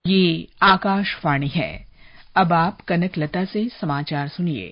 ये आकाशवाणी है। अब आप कनक लता से समाचार सुनिए।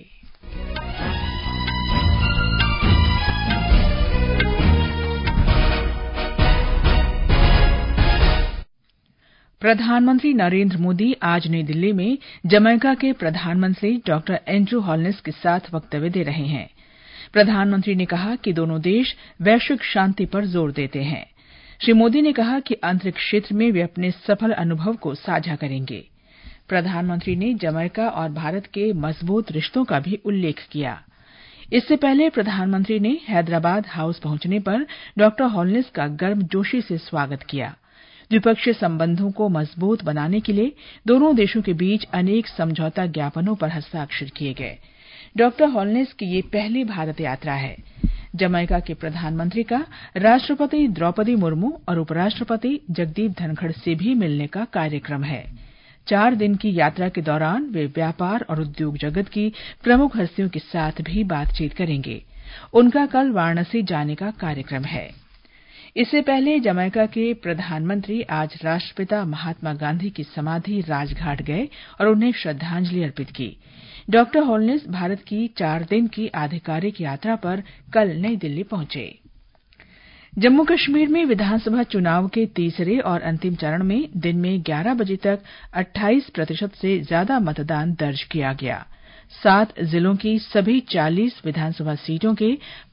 प्रधानमंत्री नरेंद्र मोदी आज नई दिल्ली में जमैका के प्रधानमंत्री डॉक्टर एंड्रू हॉलनेस के साथ वक्तव्य दे रहे हैं। प्रधानमंत्री ने कहा कि दोनों देश वैश्विक शांति पर जोर देते हैं। श्री मोदी ने कहा कि अंतरिक्ष क्षेत्र में वे अपने सफल अनुभव को साझा करेंगे। प्रधानमंत्री ने जमैका और भारत के मजबूत रिश्तों का भी उल्लेख किया। इससे पहले प्रधानमंत्री ने हैदराबाद हाउस पहुंचने पर डॉक्टर हॉलनेस का गर्मजोशी से स्वागत किया। द्विपक्षीय संबंधों को मजबूत बनाने के लिए दोनों देशों के बीच अनेक समझौता ज्ञापनों पर हस्ताक्षर किए गए। डॉक्टर हॉलनेस की ये पहली भारत यात्रा है। जमैका के प्रधानमंत्री का राष्ट्रपति द्रौपदी मुर्मू और उपराष्ट्रपति जगदीप धनखड़ से भी मिलने का कार्यक्रम है। 4 दिन की यात्रा के दौरान वे व्यापार और उद्योग जगत की प्रमुख हस्तियों के साथ भी बातचीत करेंगे। उनका कल वाराणसी जाने का कार्यक्रम है। इससे पहले जमैका के प्रधानमंत्री आज राष्ट्रपिता महात्मा गांधी की समाधि राजघाट गए और उन्हें श्रद्धांजलि अर्पित की। डॉक्टर हॉलनेस भारत की 4 दिन की आधिकारिक यात्रा पर कल नई दिल्ली पहुंचे। जम्मू कश्मीर में विधानसभा चुनाव के तीसरे और अंतिम चरण में दिन में 11 बजे तक 28% से ज्यादा मतदान दर्ज किया गया। 7 जिलों की सभी 40 विधानसभा सीटों के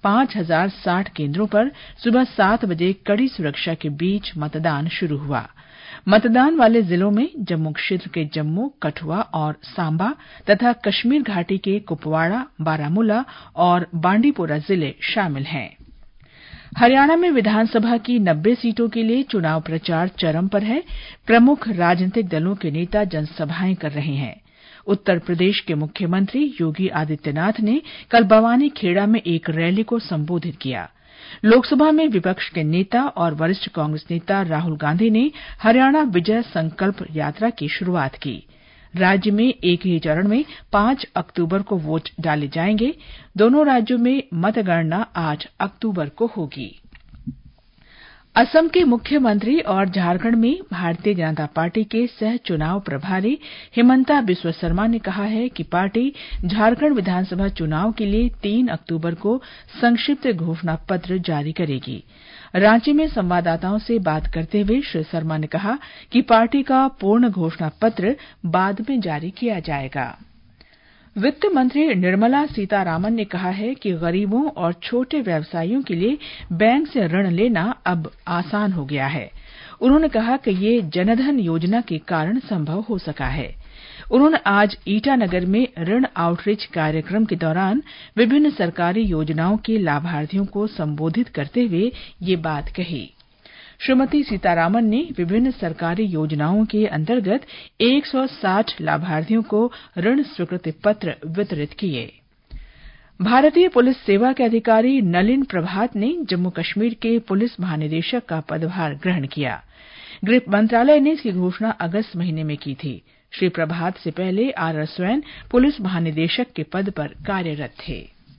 5060 केंद्रों पर सुबह 7 बजे कड़ी सुरक्षा के बीच मतदान शुरू हुआ। मतदान वाले जिलों में जम्मू क्षेत्र के जम्मू, कठुआ और सांबा तथा कश्मीर घाटी के कुपवाड़ा, बारामूला और बांडीपोरा जिले शामिल हैं। हरियाणा में विधानसभा की 90 सीटों के लिए चुनाव प्रचार चरम पर है। प्रमुख राजनीतिक दलों के नेता जनसभाएं कर रहे हैं। उत्तर प्रदेश के मुख्यमंत्री योगी आदित्यनाथ ने कल बवानी खेड़ा में एक रैली को संबोधित किया। लोकसभा में विपक्ष के नेता और वरिष्ठ कांग्रेस नेता राहुल गांधी ने हरियाणा विजय संकल्प यात्रा की शुरुआत की। राज्य में एक ही चरण में 5 अक्टूबर को वोट डाले जाएंगे। दोनों राज्यों में मतगणना 8 अक्टूबर को होगी। असम के मुख्यमंत्री और झारखंड में भारतीय जनता पार्टी के सह चुनाव प्रभारी हिमंता बिस्वा शर्मा ने कहा है कि पार्टी झारखंड विधानसभा चुनाव के लिए 3 अक्टूबर को संक्षिप्त घोषणा पत्र जारी करेगी। रांची में संवाददाताओं से बात करते हुए श्री शर्मा ने कहा कि पार्टी का पूर्ण घोषणा पत्र बाद में जारी किया जाएगा। वित्त मंत्री निर्मला सीतारामन ने कहा है कि गरीबों और छोटे व्यवसायियों के लिए बैंक से ऋण लेना अब आसान हो गया है। उन्होंने कहा कि ये जनधन योजना के कारण संभव हो सका है। उन्होंने आज ईटानगर में ऋण आउटरीच कार्यक्रम के दौरान विभिन्न सरकारी योजनाओं के लाभार्थियों को संबोधित करते हुए ये बात कही। श्रीमती सीतारामन ने विभिन्न सरकारी योजनाओं के अंतर्गत 160 लाभार्थियों को ऋण स्वीकृति पत्र वितरित किए। भारतीय पुलिस सेवा के अधिकारी नलिन प्रभात ने जम्मू कश्मीर के पुलिस महानिदेशक का पदभार ग्रहण किया। गृह मंत्रालय ने इसकी घोषणा अगस्त महीने में की थी। श्री प्रभात से पहले आर स्वैन पुलिस महानिदेशक के पद पर कार्यरत थे।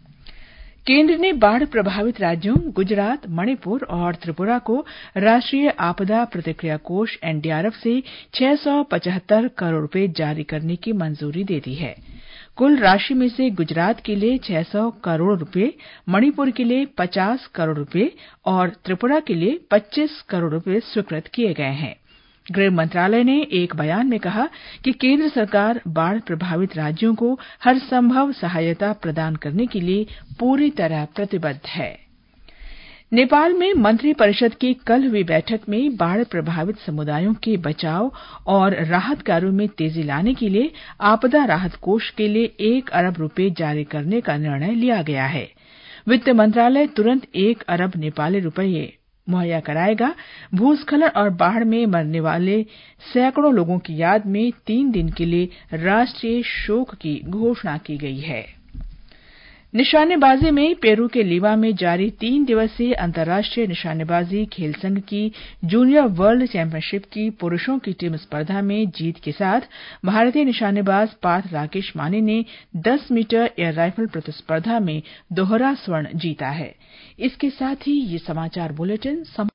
केंद्र ने बाढ़ प्रभावित राज्यों गुजरात, मणिपुर और त्रिपुरा को राष्ट्रीय आपदा प्रतिक्रिया कोष एनडीआरएफ से 675 करोड़ रुपए जारी करने की मंजूरी दे दी है। कुल राशि में से गुजरात के लिए 600 करोड़ रुपए, मणिपुर के लिए 50 करोड़ रुपए और त्रिपुरा के लिए 25 करोड़ रुपए स्वीकृत किए गए हैं। गृह मंत्रालय ने एक बयान में कहा कि केंद्र सरकार बाढ़ प्रभावित राज्यों को हर संभव सहायता प्रदान करने के लिए पूरी तरह प्रतिबद्ध है। नेपाल में मंत्रिपरिषद की कल हुई बैठक में बाढ़ प्रभावित समुदायों के बचाव और राहत कार्यों में तेजी लाने के लिए आपदा राहत कोष के लिए 1 अरब रुपए जारी करने का निर्णय लिया गया है। वित्त मंत्रालय तुरंत 1 अरब नेपाली रुपये मुहैया कराएगा। भूस्खलन और बाढ़ में मरने वाले सैकड़ों लोगों की याद में 3 दिन के लिए राष्ट्रीय शोक की घोषणा की गई है। निशानेबाजी में पेरू के लीमा में जारी 3 दिवसीय अंतर्राष्ट्रीय निशानेबाजी खेल संघ की जूनियर वर्ल्ड चैंपियनशिप की पुरुषों की टीम स्पर्धा में जीत के साथ भारतीय निशानेबाज पार्थ राकेश माने ने 10 मीटर एयर राइफल प्रतिस्पर्धा में दोहरा स्वर्ण जीता है। इसके साथ ही ये समाचार बुलेटिन